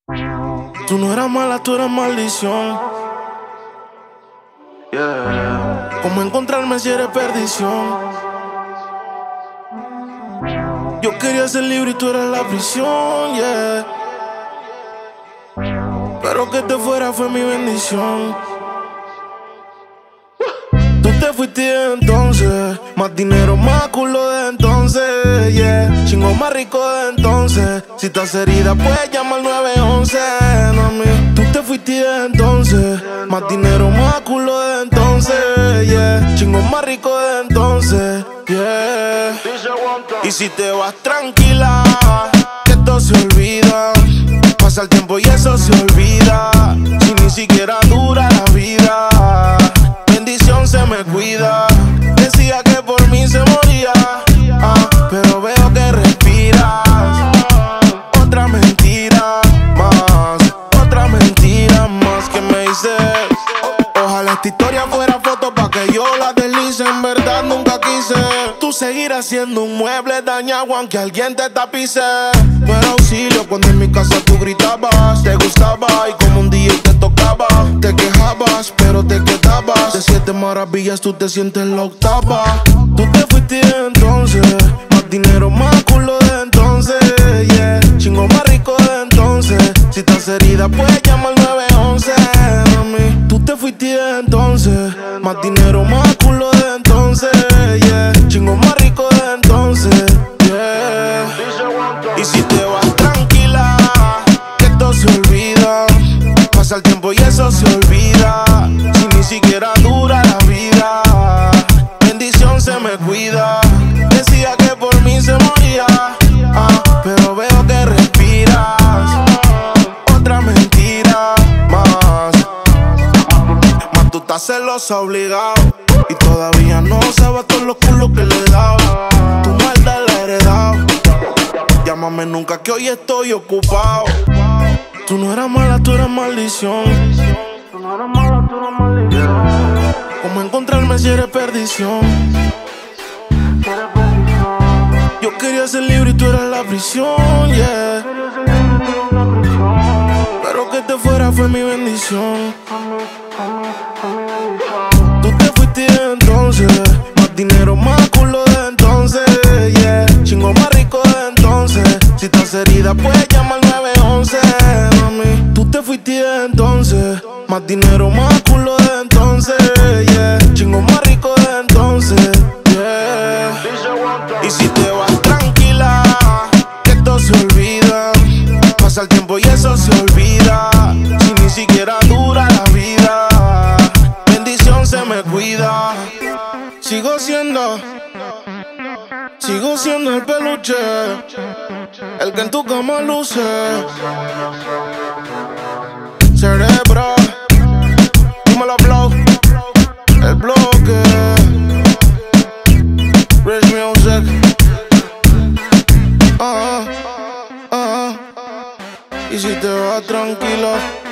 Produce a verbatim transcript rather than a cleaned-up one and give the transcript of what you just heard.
Tú no eras mala, tú eras maldición. Yeah. ¿Cómo encontrarme si eres perdición? Yo quería ser libre y tú eras la prisión, yeah. Pero que te fuera fue mi bendición. Tú te fuiste entonces, más dinero, más culo de entonces, yeah. Chingo más rico de entonces. Si estás herida, puedes llamar al nueve once, mami. Tú te fuiste entonces, más dinero, más culo de entonces, yeah. Chingo más rico de entonces, yeah. Y si te vas tranquila, que esto se olvida. Pasa el tiempo y eso se olvida. Si ni siquiera dura la vida, bendición se me cuida. Decía que por mí se moría, ah, pero veo que respiras. Otra mentira más, otra mentira más que me dices. Ojalá esta historia fuera foto pa' que yo la deslice. En verdad nunca quise tú seguir haciendo un mueble dañado aunque alguien te tapice. No era auxilio cuando en mi casa tú gritabas. Te gustaba y como un día te tocaba. Te quejabas pero te quedabas. De siete maravillas tú te sientes la octava. Tú te fuiste entonces, más dinero, más culo de entonces, yeah. Chingo más rico de entonces. Si estás herida puedes llamar al nueve once, mami. Tú te fuiste entonces, más dinero, más culo de entonces, yeah. Chingo más rico de entonces, yeah. Y si te vas tranquila, que esto se olvida. Pasa el tiempo y eso se olvida. Si ni siquiera dura la vida, bendición se me cuida. Decía que por mí se moría, ah, pero veo que respiras. Otra mentira más, más tú estás celosa obligado. Y todavía no sabes todos los culos que le he dado. Tu maldad la he heredado. Llámame nunca que hoy estoy ocupado. Tú no eras mala, tú eras maldición. Tú no eras mala, tú eras maldición. ¿Cómo encontrarme si eres perdición? Yo quería ser libre y tú eras la prisión, yeah. Pero que te fuera fue mi bendición. Tú te fuiste entonces, más dinero, más culo de entonces, yeah. Chingo más rico de entonces. Si estás herida puedes llamar al nueve once, mami. Tú te fuiste entonces, más dinero, más culo de entonces, yeah. Chingo más rico de entonces, yeah. Y si te vas tranquila, que esto se olvida. Pasa el tiempo y eso se olvida. Si ni siquiera dura la vida, bendición se me cuida. Sigo siendo, sigo siendo el peluche, el que en tu cama luce. Cerebro, dímelo blow, el bloque. Rich Music, ah, ah, ah. Y si te vas tranquilo.